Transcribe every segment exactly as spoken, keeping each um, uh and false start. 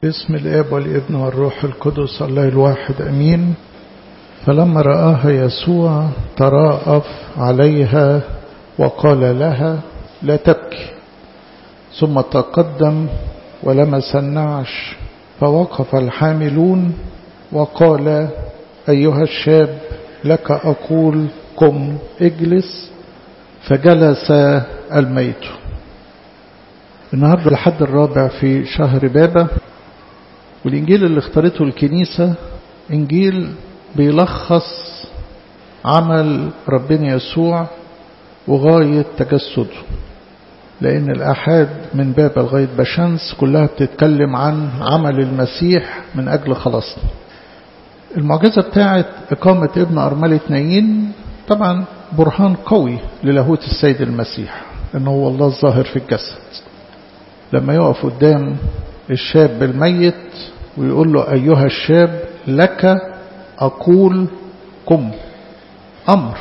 باسم الآب والابن والروح القدس الله الواحد أمين. فلما رآها يسوع تراءف عليها وقال لها لا تبكي، ثم تقدم ولمس النعش، فوقف الحاملون وقال أيها الشاب لك أقول قم اجلس، فجلس الميت. النهاردة الحد الرابع في شهر بابا، والإنجيل اللي اختارته الكنيسة إنجيل بيلخص عمل ربنا يسوع وغاية تجسده، لأن الآحاد من بابا لغاية بشمس كلها بتتكلم عن عمل المسيح من أجل خلاصنا. المعجزة بتاعت إقامة ابن أرملة نايين طبعا برهان قوي للاهوت السيد المسيح، إنه هو الله الظاهر في الجسد. لما يقف قدام الشاب الميت ويقول له أيها الشاب لك أقول قم، أمر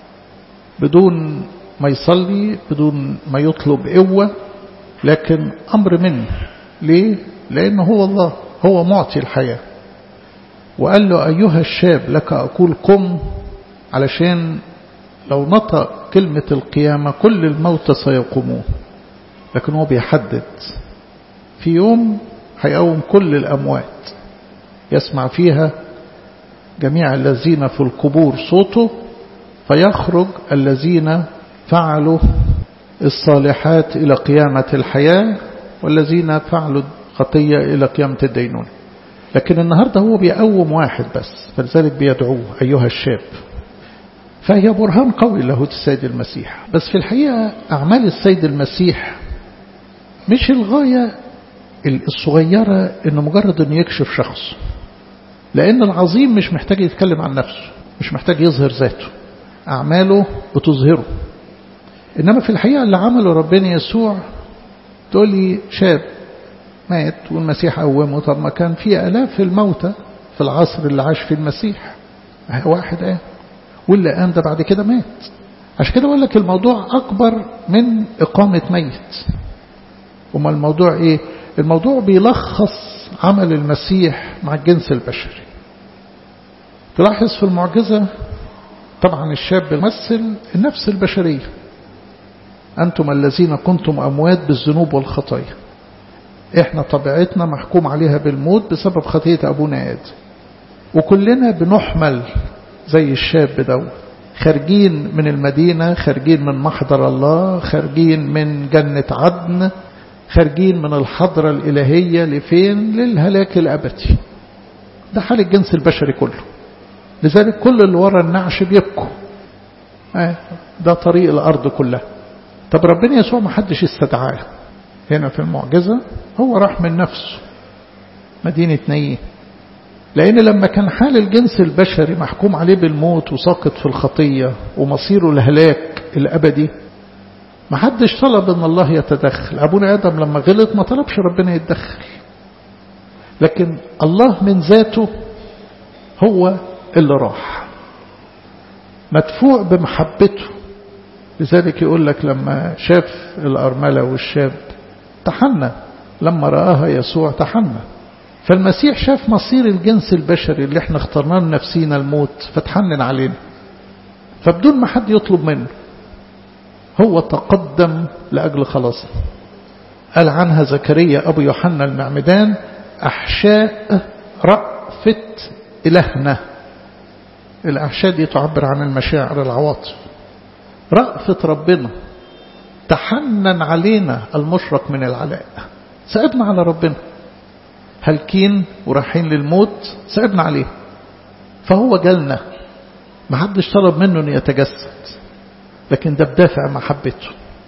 بدون ما يصلي، بدون ما يطلب قوة، لكن أمر منه. ليه؟ لأنه هو الله، هو معطي الحياة. وقال له أيها الشاب لك أقول قم، علشان لو نطق كلمة القيامة كل الموتى سيقومون، لكن هو بيحدد في يوم هيقوم كل الأموات، يسمع فيها جميع الذين في القبور صوته، فيخرج الذين فعلوا الصالحات إلى قيامة الحياة، والذين فعلوا خطية إلى قيامة الدينون. لكن النهاردة هو بيقوم واحد بس، فلذلك بيدعوه أيها الشاب. فهي برهان قوي لاهوت السيد المسيح. بس في الحقيقة أعمال السيد المسيح مش الغاية الصغيرة إنه مجرد إنه يكشف شخص، لأن العظيم مش محتاج يتكلم عن نفسه، مش محتاج يظهر ذاته، أعماله بتظهره. إنما في الحقيقة اللي عمله ربنا يسوع، تقول لي شاب مات والمسيح قومه، طب ما كان في آلاف الموتى في العصر اللي عاش فيه المسيح، واحد قام، واللي قام ده بعد كده مات. عشان كده أقول لك الموضوع أكبر من إقامة ميت. وما الموضوع إيه؟ الموضوع بيلخص عمل المسيح مع الجنس البشري. تلاحظ في المعجزة طبعا الشاب يمثل النفس البشرية، أنتم الذين كنتم أموات بالذنوب والخطايا. إحنا طبيعتنا محكوم عليها بالموت بسبب خطية أبونا آدم، وكلنا بنحمل زي الشاب ده، خارجين من المدينة، خارجين من محضر الله، خارجين من جنة عدن، خارجين من الحضرة الإلهية لفين؟ للهلاك الأبدي. ده حال الجنس البشري كله. لذلك كل اللي ورا النعش بيبكوا. ده طريق الأرض كلها. طب ربنا يسوع ما حدش استدعاه هنا في المعجزة، هو راح من نفسه مدينة نايين، لأن لما كان حال الجنس البشري محكوم عليه بالموت وساقط في الخطية ومصيره الهلاك الأبدي، ما حدش طلب ان الله يتدخل. ابونا آدم لما غلط ما طلبش ربنا يتدخل، لكن الله من ذاته هو اللي راح مدفوع بمحبته. لذلك يقول لك لما شاف الأرملة والشاب تحنى، لما رآها يسوع تحنى. فالمسيح شاف مصير الجنس البشري اللي احنا اخترناه لنفسينا الموت، فتحنن علينا، فبدون ما حد يطلب منه هو تقدم لأجل خلاصنا. قال عنها زكريا أبو يوحنا المعمدان أحشاء رأفة إلهنا. الأحشاء دي تعبر عن المشاعر، العواطف. رأفة ربنا تحنن علينا المشرق من العلاء، سأبنا على ربنا هلكين ورايحين للموت، سأبنا عليه، فهو جالنا. ما حدش طلب منه أن يتجسد، لكن ده بدافع محبته.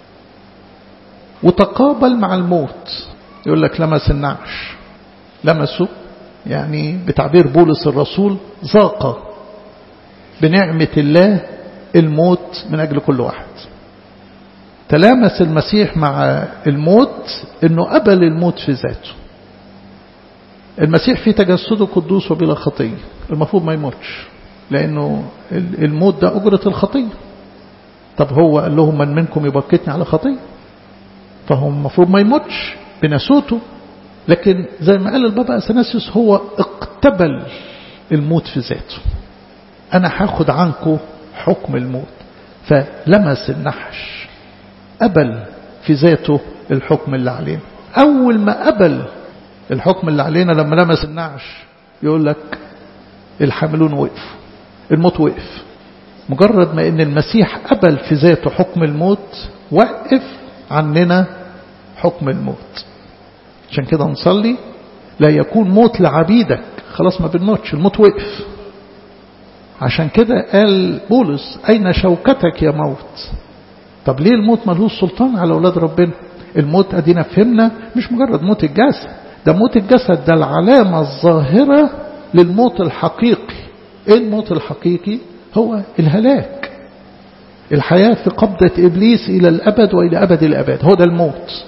وتقابل مع الموت. يقول لك لمس النعش، لمسه يعني بتعبير بولس الرسول ذاق بنعمة الله الموت من أجل كل واحد. تلامس المسيح مع الموت إنه قبل الموت في ذاته. المسيح في تجسده قدوس وبلا خطية، المفروض ما يموتش، لأنه الموت ده أجرة الخطية. طب هو قال لهم من منكم يبكتني على خطية، فهو المفروض ما يموتش بنسوته، لكن زي ما قال البابا أثناسيوس هو اقتبل الموت في ذاته. أنا هاخد عنكم حكم الموت، فلمس النحش، قبل في ذاته الحكم اللي علينا. أول ما قبل الحكم اللي علينا لما لمس النعش يقول لك الحاملون وقفوا، الموت وقف. مجرد ما ان المسيح قبل في ذاته حكم الموت وقف عننا حكم الموت. عشان كده نصلي لا يكون موت لعبيدك، خلاص ما بنموتش، الموت وقف. عشان كده قال بولس أين شوكتك يا موت؟ طب ليه الموت ملهوش سلطان على أولاد ربنا؟ الموت أدينا فهمنا مش مجرد موت الجسد، ده موت الجسد ده العلامة الظاهرة للموت الحقيقي. ايه الموت الحقيقي؟ هو الهلاك، الحياة في قبضة إبليس إلى الأبد وإلى أبد الأبد، هو ده الموت.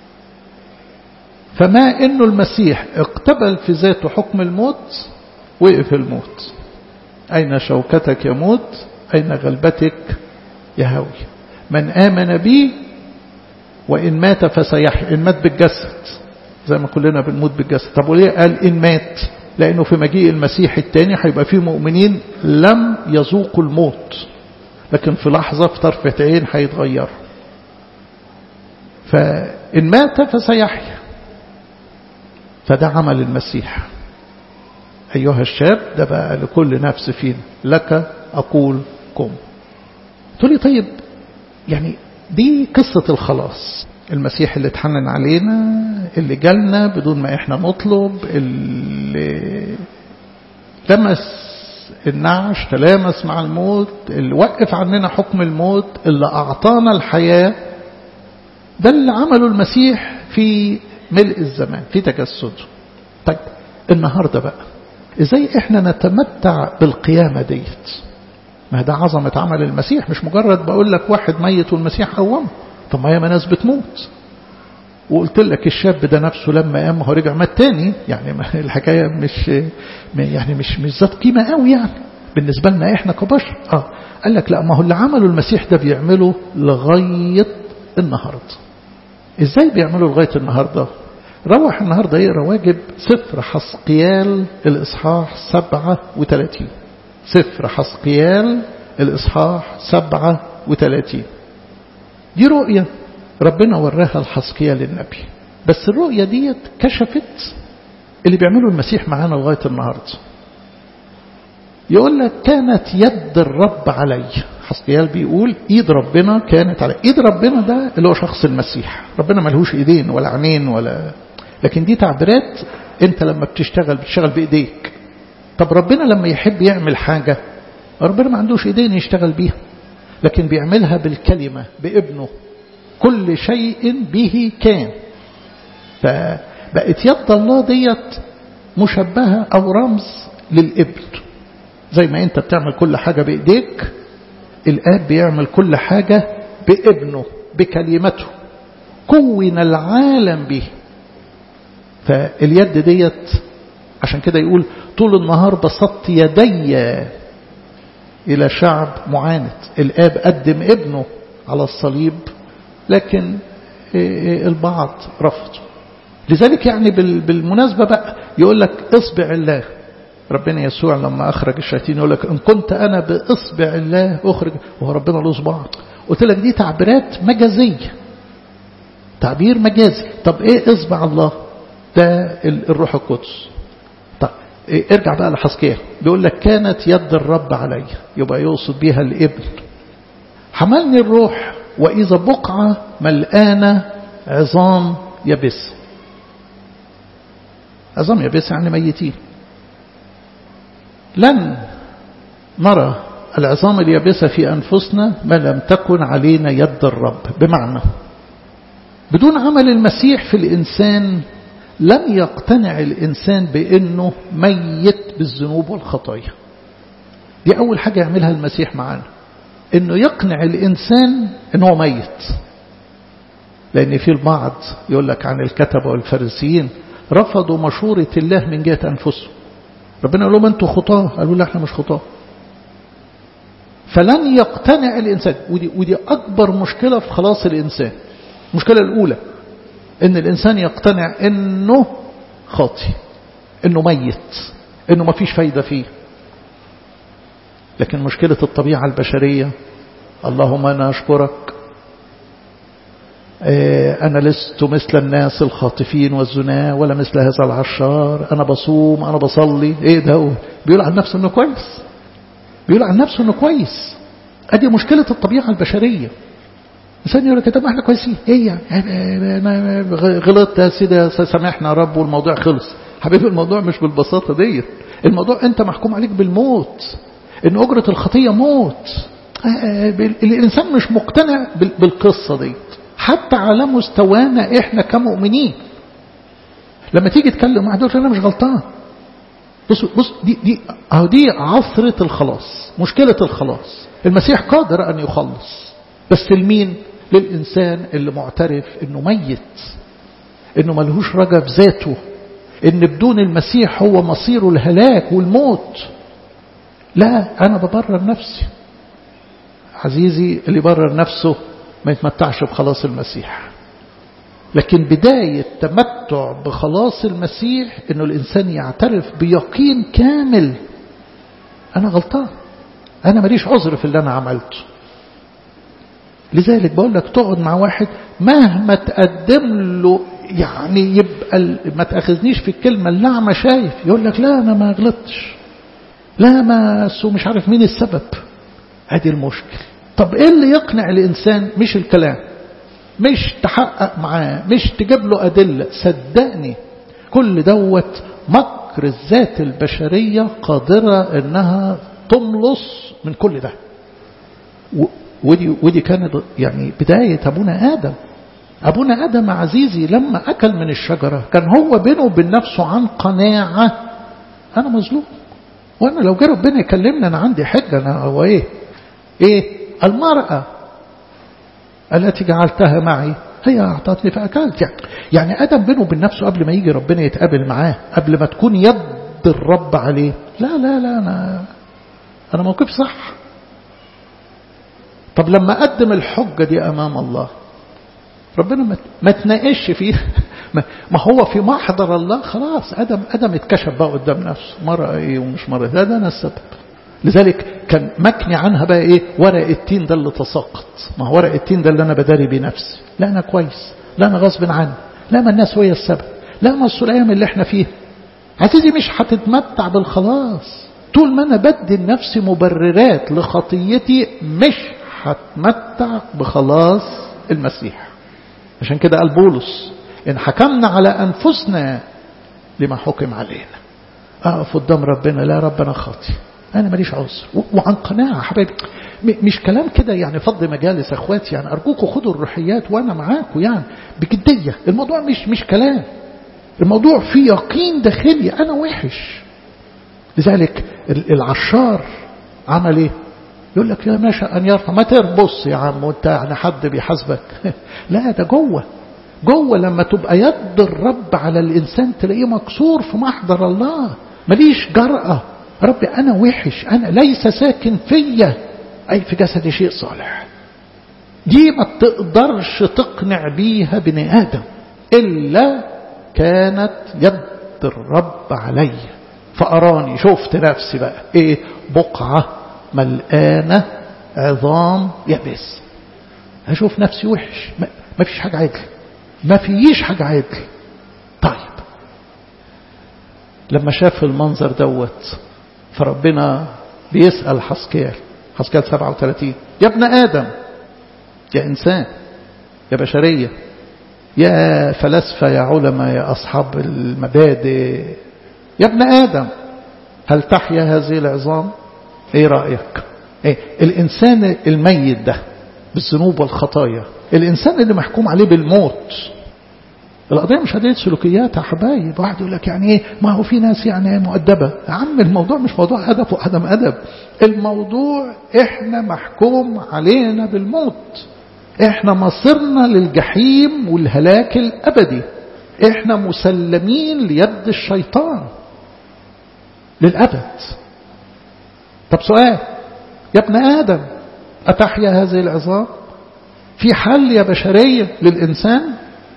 فما إنه المسيح اقتبل في ذاته حكم الموت وقف الموت. أين شوكتك يا موت؟ أين غلبتك يا هوي؟ من آمن بي وإن مات فسيحيا. إن مات بالجسد زي ما كلنا بنموت بالجسد. طب وليه قال إن مات؟ لأنه في مجيء المسيح الثاني هيبقى فيه مؤمنين لم يذوقوا الموت، لكن في لحظة في طرفة عين هيتغير. فإن مات فسيحيا، فده عمل المسيح. أيها الشاب، ده بقى لكل نفس فينا، لك أقول قم. تقول لي طيب يعني دي قصة الخلاص، المسيح اللي اتحنن علينا، اللي جالنا بدون ما احنا نطلب، اللي لمس النعش، تلامس مع الموت، اللي وقف عننا حكم الموت، اللي أعطانا الحياة. ده اللي عمله المسيح في ملء الزمان في تجسده. طيب النهاردة بقى ازاي احنا نتمتع بالقيامة ديت؟ ما ده عظمة عمل المسيح، مش مجرد بقول لك واحد ميت والمسيح قومه. طب ما هي ناس بتموت، وقلت لك الشاب ده نفسه لما قام هو رجع مات تاني، يعني الحكاية مش يعني مش مش ذات قيمة قوي يعني بالنسبة لنا احنا كبشر. اه قال لك لا، ما هو اللي عمله المسيح ده بيعمله لغاية النهاردة. ازاي بيعمله لغاية النهاردة؟ روح النهاردة يقرأ واجب سفر حسقيال الإصحاح سبعة وثلاثين. سفر حسقيال الإصحاح سبعة وثلاثين دي رؤية ربنا وراها لحسقيال النبي، بس الرؤية ديت كشفت اللي بيعمله المسيح معانا لغاية النهاردة. يقول لك كانت يد الرب علي. حسقيال بيقول ايد ربنا كانت علي. ايد ربنا ده اللي هو شخص المسيح. ربنا ملهوش ايدين ولا عينين ولا، لكن دي تعبيرات انت لما بتشتغل بتشتغل بايديك. طب ربنا لما يحب يعمل حاجة، ربنا ما عندوش ايدين يشتغل بيها، لكن بيعملها بالكلمة بابنه. كل شيء به كان. فبقت يد الله ديت مشبهة او رمز للابن. زي ما انت بتعمل كل حاجة بايديك، الاب بيعمل كل حاجة بابنه بكلمته. كون العالم به. فاليد ديت عشان كده يقول طول النهار بسطت يدي إلى شعب معاند. الآب قدم ابنه على الصليب، لكن البعض رفض. لذلك يعني بالمناسبة بقى يقول لك اصبع الله. ربنا يسوع لما أخرج الشياطين يقول لك إن كنت أنا بإصبع الله أخرج، وهو ربنا له صباع. قلت لك دي تعبيرات مجازية، تعبير مجازي. طب إيه إصبع الله؟ ده الروح القدس. طب إيه؟ ارجع بقى لحسقيال بيقول لك كانت يد الرب علي، يبقى يقصد بيها الابن. حملني الروح وإذا بقعة ملآنة عظام يبس. عظام يبس يعني ميتين. لن نرى العظام اليابسة في أنفسنا ما لم تكن علينا يد الرب. بمعنى بدون عمل المسيح في الإنسان لن يقتنع الإنسان بأنه ميت بالذنوب والخطايا. دي أول حاجة يعملها المسيح معانا، أنه يقنع الإنسان أنه ميت. لأن في البعض يقول لك عن الكتبة والفريسيين رفضوا مشورة الله من جهة أنفسهم. ربنا يقول لهم أنتوا خطاة، قالوا لا احنا مش خطاة. فلن يقتنع الإنسان، ودي, ودي أكبر مشكلة في خلاص الإنسان. المشكلة الأولى أن الإنسان يقتنع أنه خاطي، انه ميت، انه ما فيش فايدة فيه. لكن مشكلة الطبيعة البشرية، اللهم أنا أشكرك أنا لست مثل الناس الخاطفين والزناة ولا مثل هذا العشار، أنا بصوم أنا بصلي. إيه ده هو بيقول عن نفسه أنه كويس، بيقول عن نفسه أنه كويس. أدي مشكلة الطبيعة البشرية. إنسان يقول لك طب احنا كويسين، إيه يعني أنا غلطت يا سيدي سامحنا يا رب والموضوع خلص. حبيبي الموضوع مش بالبساطة دي. الموضوع أنت محكوم عليك بالموت، إن أجرة الخطية موت. الإنسان مش مقتنع بالقصة دي حتى على مستوانا إحنا كمؤمنين. لما تيجي تكلم واحد يقول أنا مش غلطان. بص بص دي دي أهو دي عثرة الخلاص، مشكلة الخلاص. المسيح قادر أن يخلص، بس لمين؟ للإنسان اللي معترف إنه ميت، إنه ملهوش رجا بذاته، إن بدون المسيح هو مصيره الهلاك والموت. لا أنا ببرر نفسي. عزيزي اللي يبرر نفسه ما يتمتعش بخلاص المسيح. لكن بداية تمتع بخلاص المسيح إنه الإنسان يعترف بيقين كامل أنا غلطان، أنا ماليش عذر في اللي أنا عملته. لذلك بقول لك تقعد مع واحد مهما تقدم له يعني يبقى ما تأخذنيش في الكلمة اللعمة شايف، يقول لك لا أنا ما غلطتش، لا ما سو مش عارف مين السبب. هذه المشكلة. طب إيه اللي يقنع الإنسان؟ مش الكلام، مش تحقق معاه، مش تجيب له أدلة. صدقني كل دوت مكر الذات البشرية قادرة إنها تملص من كل ده. ودي, ودي كانت يعني بداية أبونا آدم. أبونا آدم عزيزي لما أكل من الشجرة كان هو بينه وبين نفسه عن قناعة أنا مظلوم، وأنا لو جه ربنا يكلمنا أنا عندي حجة. أنا هو إيه إيه المرأة التي جعلتها معي هي أعطتني فأكلت. يعني, يعني آدم بينه وبين نفسه قبل ما يجي ربنا يتقابل معاه، قبل ما تكون يد الرب عليه، لا لا لا أنا أنا موقف صح. طب لما قدم الحجة دي أمام الله ربنا ما تناقش فيه. ما هو في محضر الله خلاص. آدم آدم اتكشف بقى قدام نفسه مرة إيه ومش مرة ده, ده أنا السبب. لذلك كان مكني عنها بقى إيه؟ ورق التين ده اللي تساقط. ما هو ورق التين ده اللي أنا بداري بنفسي. لا أنا كويس، لا أنا غصب عني، لا ما الناس هي السبب، لا ما السلام اللي احنا فيه. عزيزي مش هتتمتع بالخلاص طول ما أنا بدي لنفسي مبررات لخطيتي، مش هتمتع بخلاص المسيح. عشان كده قال بولس إن حكمنا على أنفسنا لما حكم علينا. أقف قدام ربنا لا ربنا خاطي، أنا ماليش عذر، وعن قناعة حبايبي. مش كلام كده يعني فض مجالس أخواتي، يعني أرجوكم خدوا الروحيات وأنا معاكم يعني بجدية. الموضوع مش مش كلام، الموضوع فيه يقين داخلي أنا وحش. لذلك العشار عمل إيه؟ يقول لك يا ماشى أن يرفع، ما تربص يا عم وانت يعني حد بيحاسبك. لا ده جوه جوه لما تبقى يد الرب على الإنسان تلاقيه مكسور في محضر الله. ماليش جرأة، ربي أنا وحش، أنا ليس ساكن فيا أي في جسدي شيء صالح. دي ما تقدرش تقنع بيها بني آدم إلا كانت يد الرب علي فأراني. شفت نفسي بقى إيه؟ بقعة ملقانة عظام يبس. هشوف نفسي وحش، ما فيش حاجة عدل، ما فيش حاجة عدل. طيب لما شاف المنظر دوت فربنا بيسأل حسكيال حسكيال سبعة وثلاثين يا ابن آدم، يا إنسان، يا بشرية، يا فلاسفة، يا علماء، يا أصحاب المبادئ، يا ابن آدم هل تحيا هذه العظام؟ ايه رأيك؟ ايه الإنسان الميت ده بالذنوب والخطايا، الإنسان اللي محكوم عليه بالموت. القضية مش قضية سلوكيات يا حبايب. واحد يقول لك يعني ايه؟ ما هو في ناس يعني مؤدبة. يا عم الموضوع مش موضوع أدب وعدم أدب، الموضوع احنا محكوم علينا بالموت. احنا مصيرنا للجحيم والهلاك الأبدي. احنا مسلمين ليد الشيطان للأبد. طب سؤال يا ابن آدم أتحيا هذه العظام؟ في حل يا بشرية للإنسان؟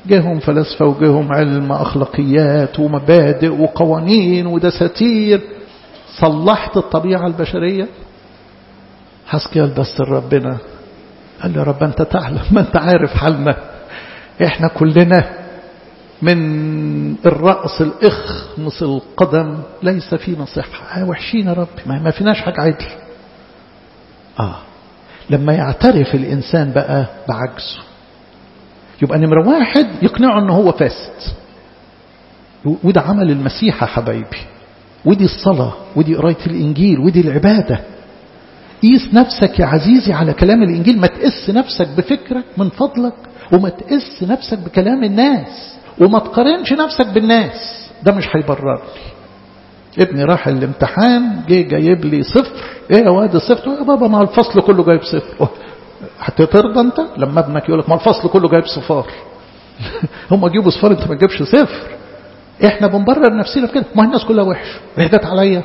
جاهم فلسفة وجاهم علم أخلاقيات ومبادئ وقوانين ودساتير. صلحت الطبيعة البشرية. حسكيال بس ربنا قال لي رب أنت تعلم، ما أنت عارف حالنا، إحنا كلنا من الرأس الإخمص القدم ليس فينا صحة، آه وحشين يا رب، ما فيناش حاجة عدل. آه لما يعترف الإنسان بقى بعجزه يبقى نمرة واحد يقنعه أنه هو فاسد. وده عمل المسيح يا حبايبي، ودي الصلاة، ودي قراية الإنجيل، ودي العبادة. قيس نفسك يا عزيزي على كلام الإنجيل، ما تقس نفسك بفكرك من فضلك، وما تقس نفسك بكلام الناس، وما تقارنش نفسك بالناس، ده مش هيبرر لي. ابني راح الامتحان جاي جايب لي صفر، ايه يا واد الصفر؟ يا بابا ما الفصل كله جايب صفر. هترضى انت لما ابنك يقول لك ما الفصل كله جايب صفار؟ هم جيبوا صفار انت ما تجيبش صفر. احنا بنبرر نفسنا بكده، ما الناس كلها وحش، ايه جت عليا؟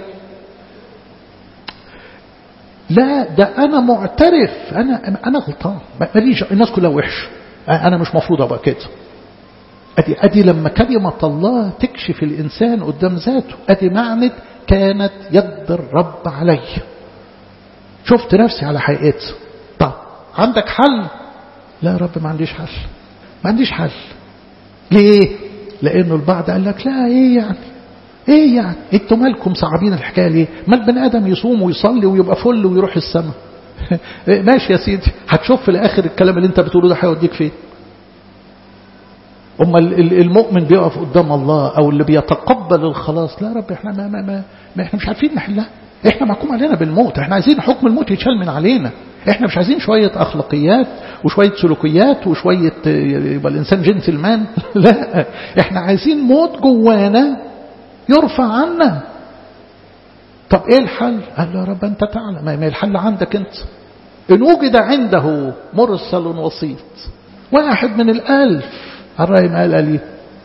لا ده انا معترف، انا انا غلطان، ماليش، الناس كلها وحش، انا مش مفروض ابقى كده. ادي ادي لما كلمة الله تكشف الانسان قدام ذاته، ادي معنى كانت يد الرب علي. شفت نفسي على حقيقتي. طب عندك حل؟ لا يا رب ما عنديش حل، ما عنديش حل. ليه؟ لانه البعض قال لك لا ايه يعني، ايه يعني انتوا مالكم صعبين الحكايه ليه؟ ما البني ادم يصوم ويصلي ويبقى فل ويروح السماء. ماشي يا سيدي، هتشوف في الاخر الكلام اللي انت بتقوله ده هيوديك فين. اما المؤمن بيقف قدام الله او اللي بيتقبل الخلاص، لا يا رب احنا ما, ما, ما, ما احنا مش عارفين نحلها، احنا محكوم علينا بالموت، احنا عايزين حكم الموت يتشال من علينا، احنا مش عايزين شويه اخلاقيات وشويه سلوكيات وشويه يبقى الانسان جنتلمان. لا احنا عايزين موت جوانا يرفع عنا. طب ايه الحل؟ قال له يا رب انت تعلم، ما الحل عندك انت. ان وجد عنده مرسل وسيط واحد من الالف، الرأي ما قال لي،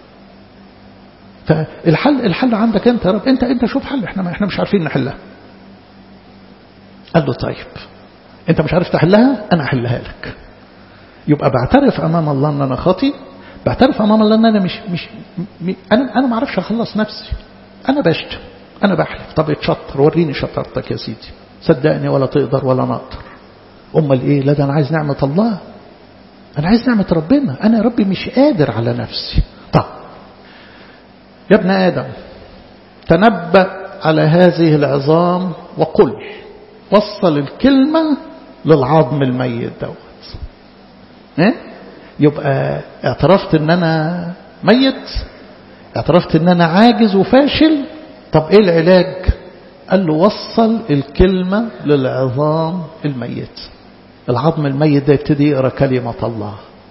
فالحل الحل عندك انت يا رب، انت انت شوف حل، احنا ما احنا مش عارفين نحلها. قال له طيب انت مش عارف تحلها، انا احلها لك. يبقى بعترف امام الله ان انا خاطي، بعترف امام الله ان انا مش مش م... انا انا ما اعرفش اخلص نفسي، انا بشتم، انا بحلف. طب اتشطر، وريني شطارتك يا سيدي، صدقني ولا تقدر ولا نقدر. امال ايه؟ لا ده انا عايز نعمه الله، انا عايز نعمه ربنا، انا يا ربي مش قادر على نفسي. طب يا ابن ادم تنبأ على هذه العظام وقل، وصل الكلمه للعظم الميت دوت. ايه؟ يبقى اعترفت ان انا ميت، اعترفت ان انا عاجز وفاشل. طب ايه العلاج؟ قال له وصل الكلمة للعظام الميت. العظم الميت ده يبتدي يقرأ كلمة الله،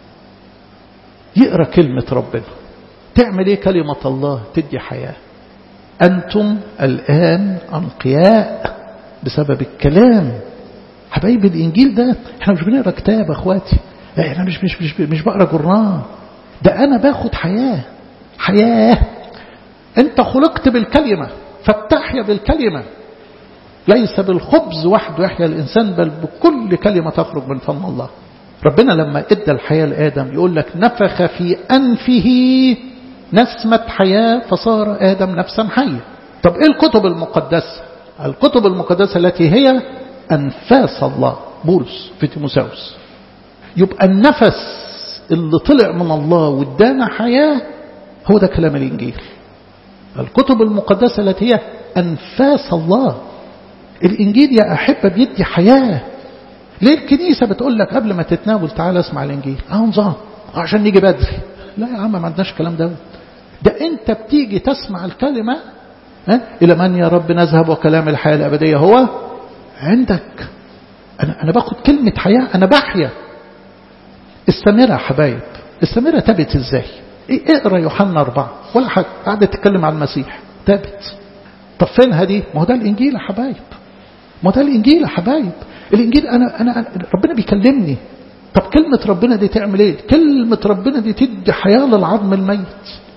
يقرأ كلمة ربنا. تعمل ايه كلمة الله؟ تدي حياة. انتم الان انقياء بسبب الكلام. حبايب الانجيل ده احنا مش بنقرأ كتاب اخواتي، احنا مش مش مش مش بقرا جرنان، ده انا باخد حياه. حياه انت خلقت بالكلمه، فبتحيا بالكلمه، ليس بالخبز وحده يحيا الانسان بل بكل كلمه تخرج من فم الله. ربنا لما ادى الحياه لادم يقول لك نفخ في انفه نسمه حياه فصار ادم نفسا حيه. طب ايه الكتب المقدسه؟ الكتب المقدسه التي هي انفاس الله. بولس في تيموثاوس. يبقى النفس اللي طلع من الله وادانا حياة هو ده كلام الإنجيل. الكتب المقدسة التي هي أنفاس الله. الإنجيل يا أحبة بيدي حياة. ليه الكنيسة بتقول لك قبل ما تتناول تعال اسمع الإنجيل؟ اه نظام عشان نيجي بدري. لا يا عم ما عندناش الكلام ده. ده أنت بتيجي تسمع الكلمة، ها؟ إلى من يا رب نذهب وكلام الحياة الأبدية هو عندك. أنا أنا باخد كلمة حياة، أنا بحيا. السامرة يا حبايب، السامرة تابت ازاي؟ ايه اقرا يوحنا أربعة ولا حاجة، قاعدة تتكلم عن المسيح تابت. طب فينها دي؟ ما هو ده الانجيل يا حبايب، ما هو ده الانجيل يا حبايب. الانجيل انا انا ربنا بيكلمني. طب كلمة ربنا دي تعمل ايه؟ كلمة ربنا دي تدي حياة للعظم الميت.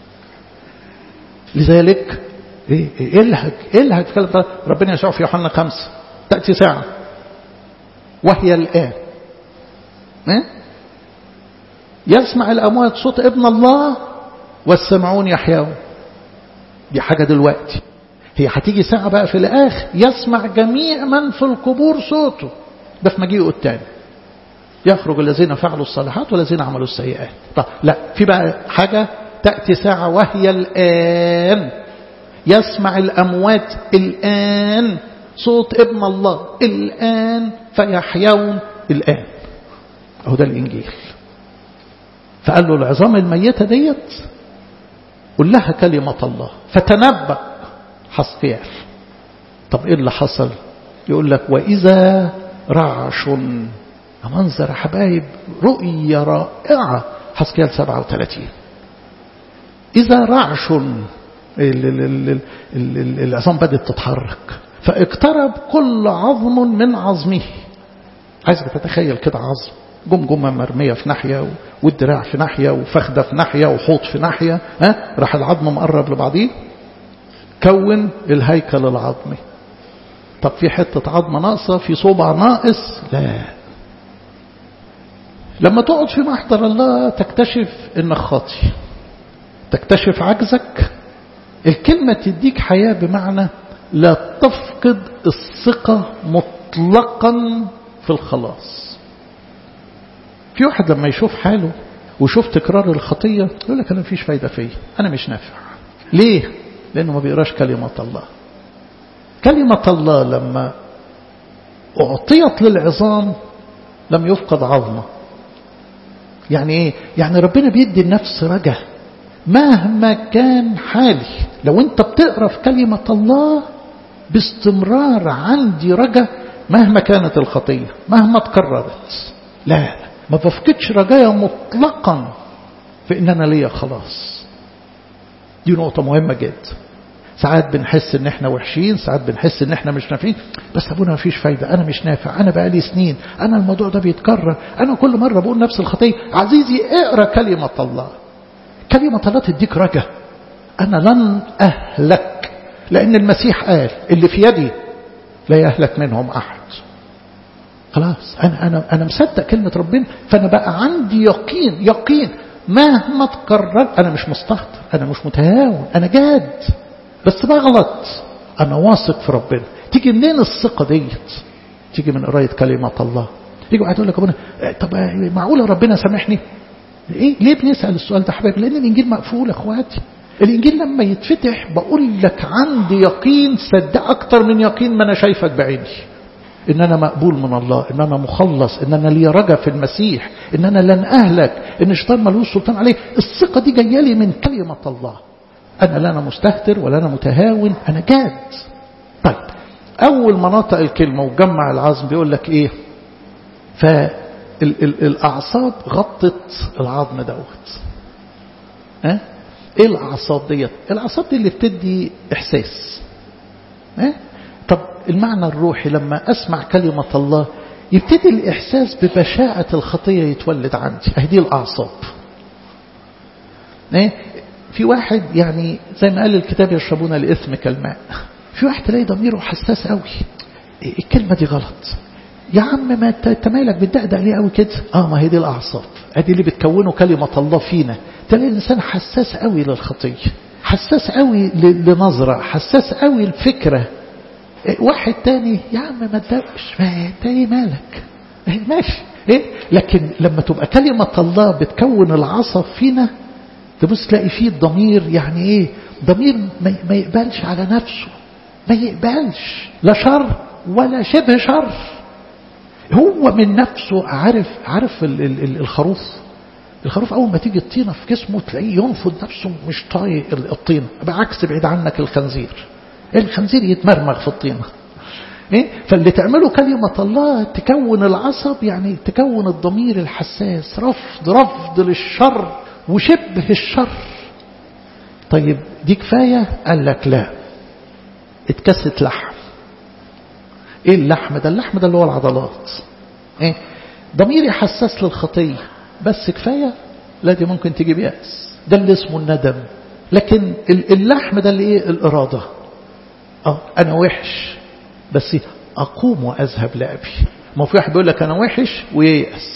لذلك ايه ايه الهج ايه الهج كلمة ربنا يسوع في يوحنا خمسة تأتي ساعة وهي الآن. ايه يسمع الأموات صوت ابن الله والسمعون يحيون. دي حاجة دلوقتي. هي هتيجي ساعة بقى في الآخر يسمع جميع من في القبور صوته. ده في مجيئه التاني. يخرج الذين فعلوا الصالحات والذين عملوا السيئات. طب لا، في بقى حاجة تأتي ساعة وهي الآن. يسمع الأموات الآن صوت ابن الله الآن فيحيون الآن. أهو ده الإنجيل. فقال له العظام الميتة ديت قل لها كلمة الله. فتنبأ حسقيال. طب إيه اللي حصل؟ يقول لك وإذا رعش. منظر حبايب، رؤية رائعة. حسقيال سبعة وثلاثين. إذا رعش العظام بدأت تتحرك فاقترب كل عظم من عظمه. عايزك تتخيل كده عظم جمجمة مرمية في ناحية والدراع في ناحية وفخدة في ناحية وحوض في ناحية. ها راح العظم مقرب لبعضيه كون الهيكل العظمي. طب في حتة عظمة ناقصة، في صوبع ناقص؟ لا. لما تقعد في محضر الله تكتشف انك خاطي، تكتشف عجزك. الكلمة تديك حياة بمعنى لا تفقد الثقة مطلقا في الخلاص. في واحد لما يشوف حاله ويشوف تكرار الخطية يقول لك أنا مفيش فايدة فيه، أنا مش نافع. ليه؟ لأنه ما بيقراش كلمة الله. كلمة الله لما أعطيت للعظام لم يفقد عظمة. يعني إيه؟ يعني ربنا بيدي النفس رجاء مهما كان حالي. لو أنت بتقرأ في كلمة الله باستمرار عندي رجاء مهما كانت الخطية، مهما تكررت. لا، ما بفقدش رجايا مطلقا في إن أنا ليا خلاص. دي نقطة مهمة جدا. ساعات بنحس ان احنا وحشين، ساعات بنحس ان احنا مش نافعين، بس ابونا مفيش فايدة، انا مش نافع، انا بقالي سنين، انا الموضوع ده بيتكرر، انا كل مرة بقول نفس الخطية. عزيزي اقرأ كلمة الله. كلمة الله تديك رجاء. انا لن اهلك، لان المسيح قال اللي في يدي لا يهلك منهم احد. خلاص انا انا انا مصدق كلمة ربنا، فانا بقى عندي يقين يقين مهما تكرر. انا مش مستهتر، انا مش متهاون، انا جاد، بس بغلط، أنا واثق في ربنا. تيجي منين الثقة ديت؟ تيجي من قراية كلمة الله. يجي واحد يقول لك ربنا طب معقولة ربنا سامحني؟ إيه؟ ليه بنسأل السؤال ده حبايبي؟ لأن الإنجيل مقفول يا أخواتي. الإنجيل لما يتفتح بقول لك عندي يقين، صدق أكتر من يقين ما أنا شايفك بعيني، إن أنا مقبول من الله، إن أنا مخلص، إن أنا لي رجا في المسيح، إن أنا لن أهلك، إن الشيطان ملوش سلطان عليه. الثقة دي جاية لي من كلمة الله. أنا لا أنا مستهتر ولا أنا متهاون، أنا جاد. طيب أول مناطق الكلمة وجمع العظم بيقول لك إيه؟ فالأعصاب غطت العظم دوت. ها؟ إيه الأعصاب ديت؟ الأعصاب دي اللي بتدي إحساس. ها؟ طب المعنى الروحي لما أسمع كلمة الله يبتدي الإحساس ببشاعة الخطية يتولد عندي. أهدي الأعصاب. ها؟ في واحد يعني زي ما قال الكتاب يشربون الإثم كالماء. في واحد تلاقي ضميره حساس قوي، الكلمة دي غلط يا عم، ما تمالك بتدقدق ليه قوي كده؟ اه ما هي دي الأعصاب، ادي اللي بتكونه كلمة الله فينا. تلاقي الإنسان حساس قوي للخطية، حساس قوي لنظرة، حساس قوي لفكرة. واحد تاني يا عم ما تدقش، ما انت ايه مالك، ماشي ايه. لكن لما تبقى كلمة الله بتكون العصب فينا تبص تلاقي فيه الضمير. يعني ايه ضمير؟ ما يقبلش على نفسه، ما يقبلش لا شر ولا شبه شر. هو من نفسه عارف عارف الخروف. الخروف اول ما تيجي الطينه في جسمه تلاقيه ينفض نفسه، مش طايق الطينه. بعكس بعيد عنك الخنزير، الخنزير يتمرمغ في الطينه. ايه؟ فاللي تعمله كلمة الله تكون العصب، يعني تكون الضمير الحساس، رفض رفض للشر وشبه الشر. طيب دي كفاية؟ قال لك لا، اتكست لحم. ايه اللحم ده؟ اللحم ده اللي هو العضلات. ايه؟ ضميري حساس للخطية بس كفاية؟ لا، دي ممكن تجي بيأس، ده اللي اسمه الندم. لكن اللحم ده اللي ايه؟ الإرادة. اه انا وحش بس اقوم واذهب لأبي. ما في واحد بيقول لك انا وحش وييأس،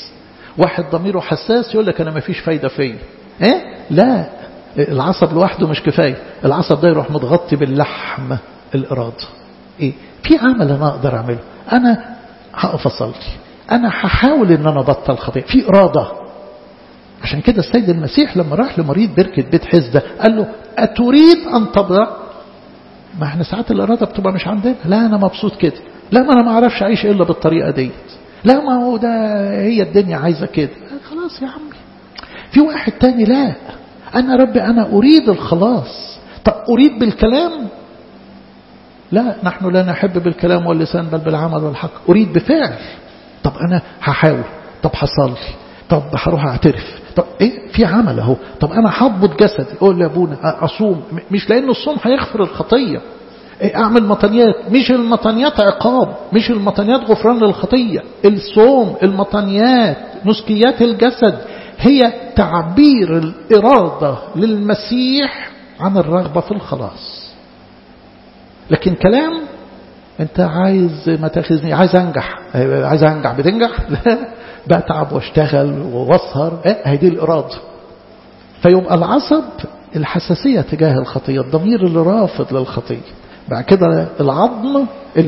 واحد ضميره حساس يقول لك أنا ما فيش فايدة فيا. إيه؟ لا، العصب لوحده مش كفاية، العصب ده يروح متغطي باللحم الإرادة. إيه؟ في عمل أنا أقدر أعمله، أنا هقف أصلي، أنا هحاول إن أنا أبطل خطيئة، في إرادة. عشان كده السيد المسيح لما راح لمريض بركة بيت حزدة قال له أتريد أن تبرأ؟ ما احنا ساعات الإرادة بتبقى مش عندنا. لا أنا مبسوط كده، لا ما أنا ما أعرفش أعيش إلا بالطريقة ديت، لا ما هو ده هي الدنيا عايزة كده. خلاص يا عمي. في واحد تاني لا، أنا ربي أنا أريد الخلاص. طب أريد بالكلام؟ لا، نحن لا نحب بالكلام واللسان بل بالعمل والحق. أريد بفعل. طب أنا هحاول، طب هصلي، طب هروح أعترف، طب إيه في عمل أهو. طب أنا هضبط جسدي، أقول لأبونا أصوم، مش لأن الصوم هيغفر الخطية. إيه أعمل مطنيات، مش المطنيات عقاب، مش المطنيات غفران للخطية. الصوم، المطنيات، نسكيات الجسد هي تعبير الإرادة للمسيح عن الرغبة في الخلاص. لكن كلام انت عايز ما تاخذني، عايز انجح، عايز انجح بتنجح؟ لا، بتعب واشتغل واسهر. اه هي دي الإرادة. فيبقى العصب الحساسية تجاه الخطية، الضمير اللي رافض للخطية. بعد كده العظم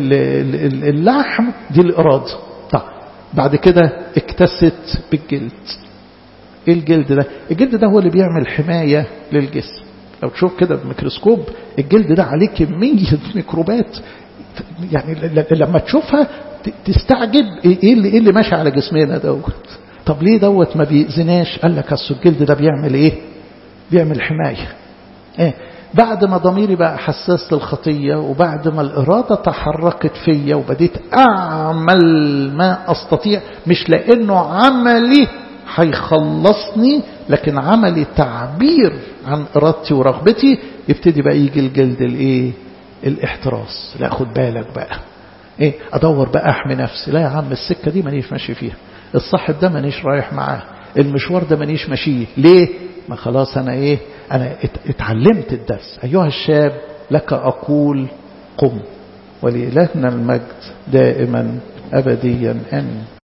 اللحم دي الإرادة. طيب بعد كده اكتست بالجلد. ايه الجلد ده؟ الجلد ده هو اللي بيعمل حماية للجسم. لو تشوف كده بميكروسكوب الجلد ده عليه كمية ميكروبات، يعني لما تشوفها تستعجب ايه اللي, إيه اللي ماشي على جسمنا دوت. طب ليه دوت ما بيأذناش؟ قال لك اصل الجلد ده بيعمل ايه؟ بيعمل حماية. ايه بعد ما ضميري بقى حساس للخطية، وبعد ما الإرادة تحركت فيا وبديت أعمل ما أستطيع، مش لأنه عملي هيخلصني لكن عملي تعبير عن إرادتي ورغبتي، يبتدي بقى يجي الجلد الايه؟ الاحتراس. لا خد بالك بقى، ايه ادور بقى احمي نفسي. لا يا عم السكة دي مانيش ماشي فيها، الصاحب ده مانيش رايح معاه، المشوار ده مانيش ماشيه. ليه؟ ما خلاص انا ايه، انا اتعلمت الدرس. ايها الشاب لك اقول قم، ولإلهنا المجد دائما ابديا امين.